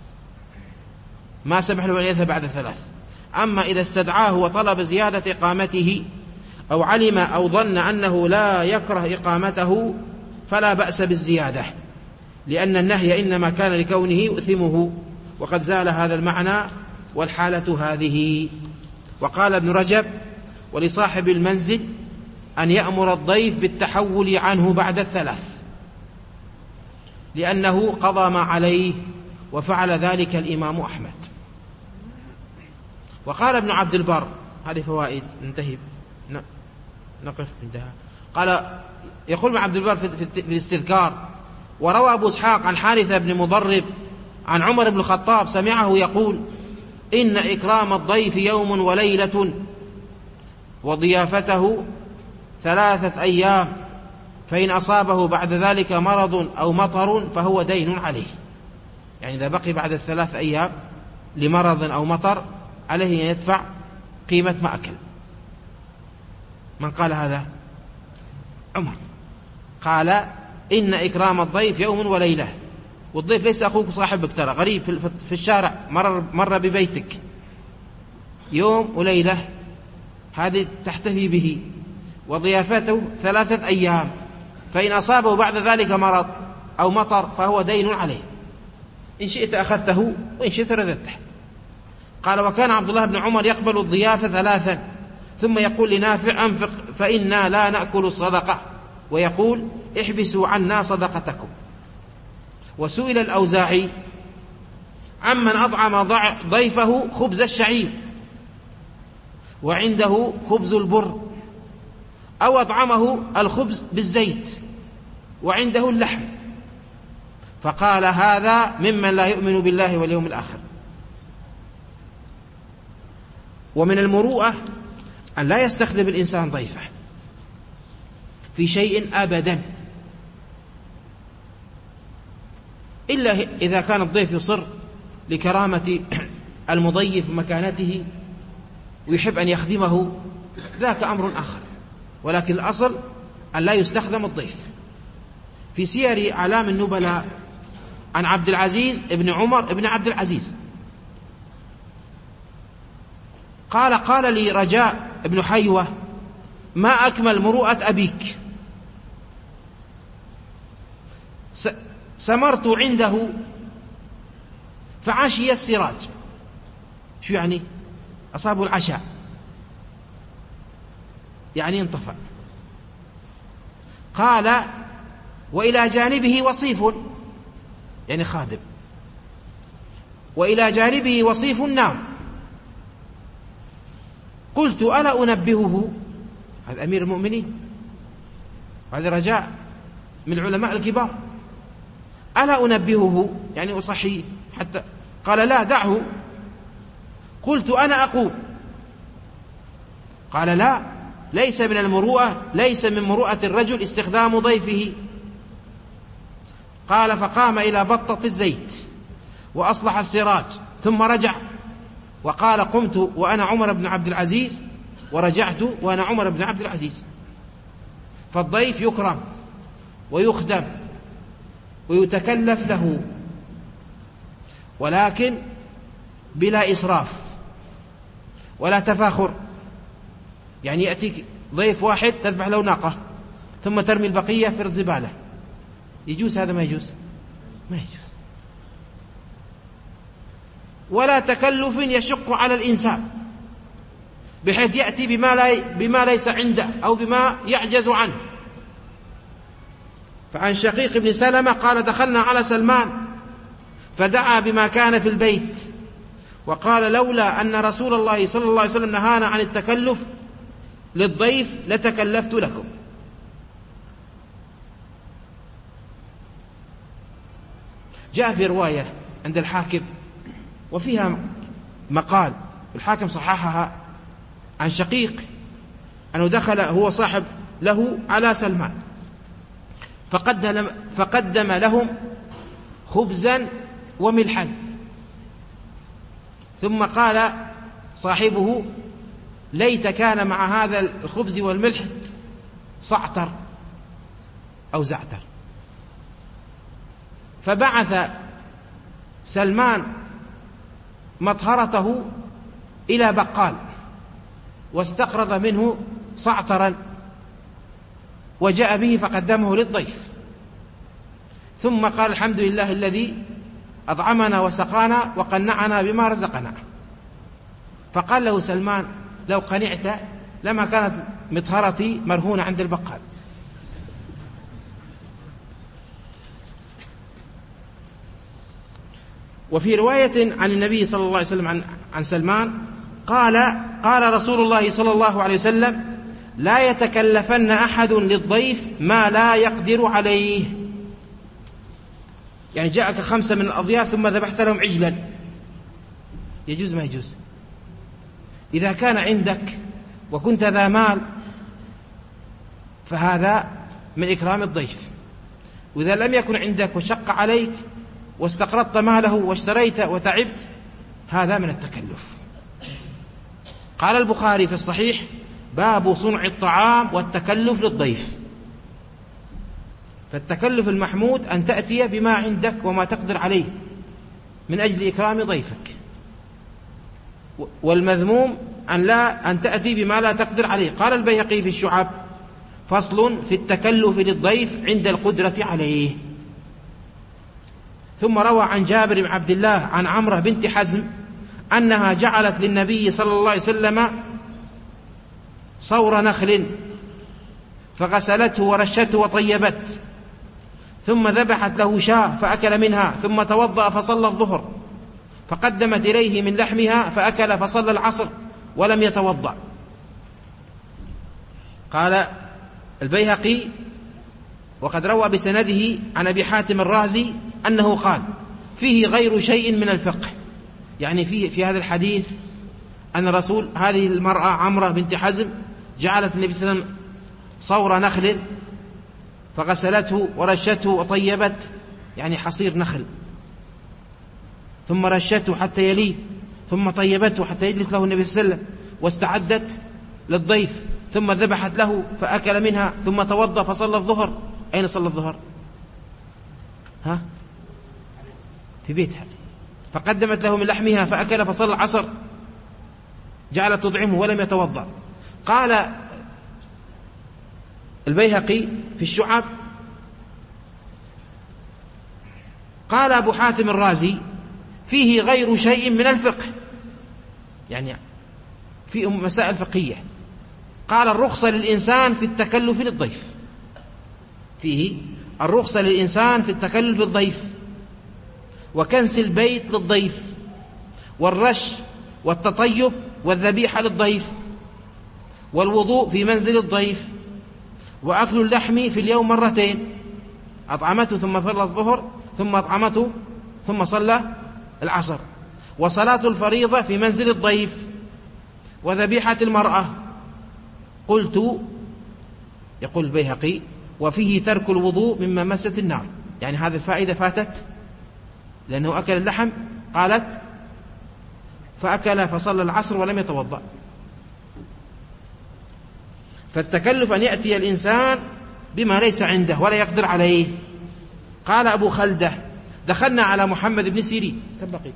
ما سمح له أن يذهب بعد 3. أما إذا استدعاه وطلب زيادة إقامته أو علم أو ظن أنه لا يكره إقامته فلا بأس بالزيادة، لأن النهي إنما كان لكونه يؤثمه، وقد زال هذا المعنى والحالة هذه. وقال ابن رجب ولصاحب المنزل أن يأمر الضيف بالتحول عنه بعد 3 لأنه قضى ما عليه، وفعل ذلك الإمام أحمد. وقال ابن عبد البر هذه فوائد ننتهي نقف عندها. قال يقول ابن عبد البر في الاستذكار وروى أبو إسحاق عن حارثة بن مضرب عن عمر بن الخطاب سمعه يقول إن إكرام الضيف يوم وليلة وضيافته 3 أيام، فإن أصابه بعد ذلك مرض أو مطر فهو دين عليه، يعني إذا بقي بعد 3 أيام لمرض أو مطر عليه أن يدفع قيمة ما أكل. من قال هذا؟ عمر. قال إن إكرام الضيف يوم وليلة، والضيف ليس أخوك صاحبك، ترى غريب في الشارع مر ببيتك يوم وليلة، هذه تحتفي به، وضيافته 3 أيام، فإن أصابه بعد ذلك مرض أو مطر فهو دين عليه، إن شئت أخذته وإن شئت رددته. قال وكان عبد الله بن عمر يقبل الضيافة 3 ثم يقول لنافع أنفق فإنا لا نأكل الصدقة، ويقول احبسوا عنا صدقتكم. وسئل الأوزاعي عمن أطعم ضيفه خبز الشعير وعنده خبز البر، أو أطعمه الخبز بالزيت وعنده اللحم، فقال هذا ممن لا يؤمن بالله واليوم الآخر. ومن المروءة أن لا يستخدم الإنسان ضيفه في شيء أبدا، إلا إذا كان الضيف يصر لكرامة المضيف ومكانته ويحب أن يخدمه، ذاك أمر آخر، ولكن الأصل أن لا يستخدم الضيف. في سير أعلام النبلاء عن عبد العزيز ابن عمر ابن عبد العزيز قال لي رجاء ابن حيوة: ما أكمل مروءة أبيك، سمرت عنده فعشي السراج. شو يعني؟ أصابه العشاء، يعني انطفأ. قال: وإلى جانبه وصيف، يعني خادم، وإلى جانبه وصيف نام. قلت: ألا أنبهه؟ هذا أمير المؤمنين، هذا رجاء من العلماء الكبار. ألا أنبهه؟ يعني أصحيه حتى. قال: لا، دعه. قلت: أنا أقوم. قال: لا، ليس من المروءة، ليس من مروءة الرجل استخدام ضيفه. قال: فقام إلى بطة الزيت وأصلح السراج، ثم رجع وقال: قمت وأنا عمر بن عبد العزيز، ورجعت وأنا عمر بن عبد العزيز. فالضيف يكرم ويخدم ويتكلف له، ولكن بلا إسراف ولا تفاخر. يعني يأتيك ضيف واحد تذبح له ناقة ثم ترمي البقية في الزبالة، يجوز هذا؟ ما يجوز، ما يجوز. ولا تكلف يشق على الإنسان بحيث يأتي بما ليس عنده أو بما يعجز عنه. فعن شقيق بن سلمة قال: دخلنا على سلمان فدعا بما كان في البيت، وقال: لولا أن رسول الله صلى الله عليه وسلم نهانا عن التكلف للضيف لتكلفت لكم. جاء في رواية عند الحاكم وفيها مقال، الحاكم صححها، عن شقيق أنه دخل هو صاحب له على سلمان فقدم لهم خبزا وملحا، ثم قال صاحبه: ليت كان مع هذا الخبز والملح صعتر أو زعتر. فبعث سلمان مطهرته إلى بقال واستقرض منه صعترا وجاء به فقدمه للضيف، ثم قال: الحمد لله الذي أطعمنا وسقانا وقنعنا بما رزقنا. فقال له سلمان: لو قنعت لما كانت مطهرتي مرهونة عند البقال. وفي رواية عن النبي صلى الله عليه وسلم عن سلمان قال رسول الله صلى الله عليه وسلم: لا يتكلفن أحد للضيف ما لا يقدر عليه. يعني جاءك 5 من الأضياف ثم ذبحت لهم عجلا، يجوز ما يجوز؟ إذا كان عندك وكنت ذا مال فهذا من إكرام الضيف، وإذا لم يكن عندك وشق عليك واستقرضت ماله واشتريت وتعبت هذا من التكلف. قال البخاري في الصحيح: باب صنع الطعام والتكلف للضيف. فالتكلف المحمود أن تأتي بما عندك وما تقدر عليه من أجل إكرام ضيفك، والمذموم أن تأتي بما لا تقدر عليه. قال البيهقي في الشعب: فصل في التكلف للضيف عند القدرة عليه. ثم روى عن جابر بن عبد الله عن عمرة بنت حزم أنها جعلت للنبي صلى الله عليه وسلم صور نخل فغسلته ورشته وطيبته، ثم ذبحت له شاة فأكل منها، ثم توضأ فصلى الظهر، فقدمت إليه من لحمها فأكل، فصلى العصر ولم يتوضأ. قال البيهقي وقد روى بسنده عن أبي حاتم الرازي أنه قال فيه غير شيء من الفقه، يعني في هذا الحديث أن الرسول هذه المرأة عمرة بنت حزم جعلت النبي صلى الله عليه وسلم صور نخل فغسلته ورشته وطيبت، يعني حصير نخل، ثم رشته حتى يلين، ثم طيبته حتى يجلس له النبي صلى الله عليه وسلم، واستعدت للضيف، ثم ذبحت له فأكل منها، ثم توضأ فصلى الظهر. أين صلى الظهر؟ في بيتها. فقدمت له من لحمها فأكل فصلى العصر، جعلت تطعمه ولم يتوضأ. قال البيهقي في الشعب قال أبو حاتم الرازي فيه غير شيء من الفقه، يعني في مسائل فقهية. قال الرخصة للإنسان في التكلف للضيف، فيه الرخصة للإنسان في التكلف للضيف، وكنس البيت للضيف، والرش والتطيب والذبيحة للضيف، والوضوء في منزل الضيف، وأكل اللحم في اليوم مرتين، أطعمته ثم صلى الظهر، ثم أطعمته ثم صلى العصر، وصلاة الفريضة في منزل الضيف، وذبيحة المرأة. قلت، يقول البيهقي، وفيه ترك الوضوء مما مست النار، يعني هذه الفائدة فاتت لأنه أكل اللحم. قالت فأكل فصلى العصر ولم يتوضأ. فالتكلف أن يأتي الإنسان بما ليس عنده ولا يقدر عليه. قال أبو خلدة دخلنا على محمد بن سيرين، كم بقي؟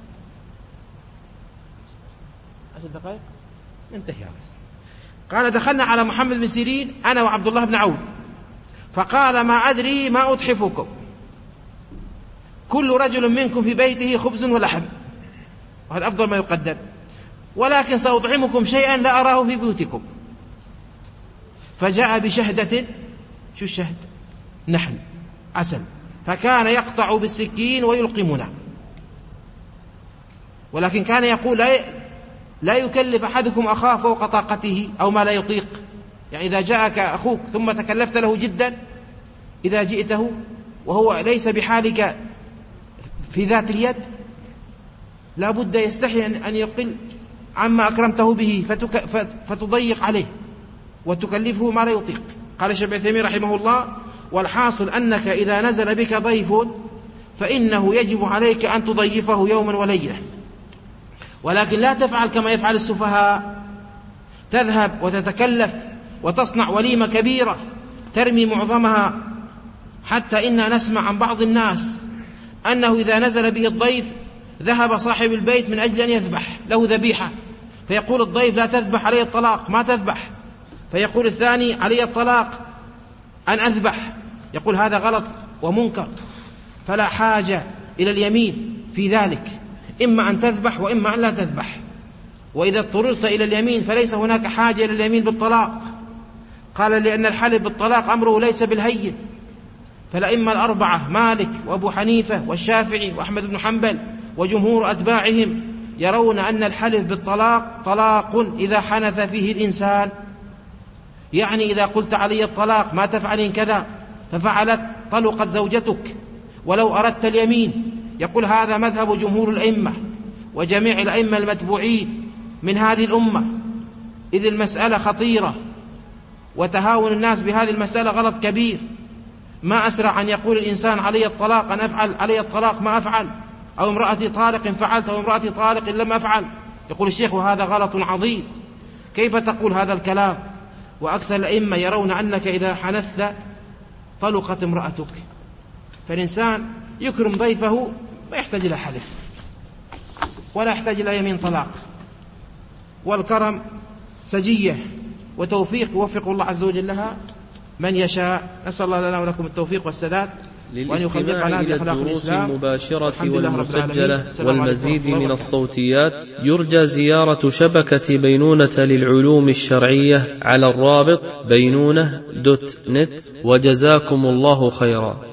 10 دقائق انتهي. قال دخلنا على محمد بن سيرين أنا وعبد الله بن عون، فقال ما أدري ما أتحفكم، كل رجل منكم في بيته خبز ولحم، وهذا أفضل ما يقدم، ولكن سأطعمكم شيئا لا أراه في بيوتكم. فجاء بشهدة، شو الشهد؟ نحل، عسل، فكان يقطع بالسكين ويلقمنا، ولكن كان يقول لا يكلف أحدكم أخاه فوق طاقته أو ما لا يطيق. يعني إذا جاءك أخوك ثم تكلفت له جدا، إذا جئته وهو ليس بحالك في ذات اليد، لا بد يستحي أن يقل عما أكرمته به فتضيق عليه وتكلفه ما لا يطيق. قال الشيخ ابن عثيمين رحمه الله والحاصل أنك إذا نزل بك ضيف فإنه يجب عليك أن تضيفه يوما وليلة، ولكن لا تفعل كما يفعل السفهاء، تذهب وتتكلف وتصنع وليمة كبيرة ترمي معظمها، حتى إننا نسمع عن بعض الناس أنه إذا نزل به الضيف ذهب صاحب البيت من أجل أن يذبح له ذبيحة، فيقول الضيف لا تذبح علي الطلاق، ما تذبح، فيقول الثاني علي الطلاق أن أذبح، يقول هذا غلط ومنكر، فلا حاجة إلى اليمين في ذلك، إما أن تذبح وإما أن لا تذبح. وإذا اضطررت إلى اليمين فليس هناك حاجة إلى اليمين بالطلاق. قال لأن الحلف بالطلاق أمره ليس بالهين، فالأئمة الأربعة مالك وأبو حنيفة والشافعي وأحمد بن حنبل وجمهور أتباعهم يرون أن الحلف بالطلاق طلاق إذا حنث فيه الإنسان، يعني إذا قلت علي الطلاق ما تفعلين كذا ففعلت طلقت زوجتك ولو أردت اليمين. يقول هذا مذهب جمهور الأئمة وجميع الأئمة المتبوعين من هذه الأمة، إذ المسألة خطيرة وتهاون الناس بهذه المسألة غلط كبير. ما أسرع أن يقول الإنسان علي الطلاق أن أفعل، علي الطلاق ما أفعل، أو امرأتي طالق فعلت، أو امرأتي طالق لم أفعل. يقول الشيخ وهذا غلط عظيم، كيف تقول هذا الكلام؟ وأكثر الأئمة يرون أنك إذا حنثت طلقت امرأتك. فالإنسان يكرم ضيفه ما يحتاج إلى حلف ولا يحتاج إلى يمين طلاق، والكرم سجية وتوفيق يوفق الله عز وجل لها من يشاء. نسأل الله لنا ولكم التوفيق والسداد، وأن يخلقنا بأخلاق الإسلام. المباشرة والمسجلة والمزيد من الصوتيات يرجى زيارة شبكة بينونة للعلوم الشرعية على الرابط بينونة.net، وجزاكم الله خيرا.